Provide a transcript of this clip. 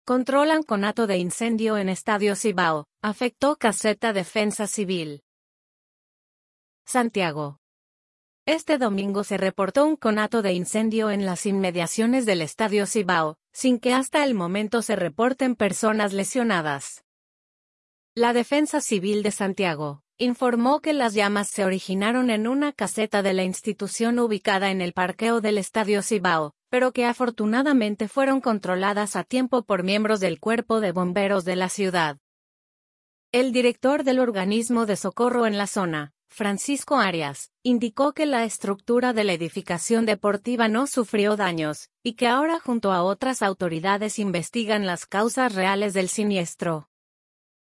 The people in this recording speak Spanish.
Controlan conato de incendio en Estadio Cibao, afectó caseta Defensa Civil. Santiago. Este domingo se reportó un conato de incendio en las inmediaciones del Estadio Cibao, sin que hasta el momento se reporten personas lesionadas. La Defensa Civil de Santiago informó que las llamas se originaron en una caseta de la institución ubicada en el parqueo del Estadio Cibao, pero que afortunadamente fueron controladas a tiempo por miembros del Cuerpo de Bomberos de la ciudad. El director del organismo de socorro en la zona, Francisco Arias, indicó que la estructura de la edificación deportiva no sufrió daños, y que ahora junto a otras autoridades investigan las causas reales del siniestro.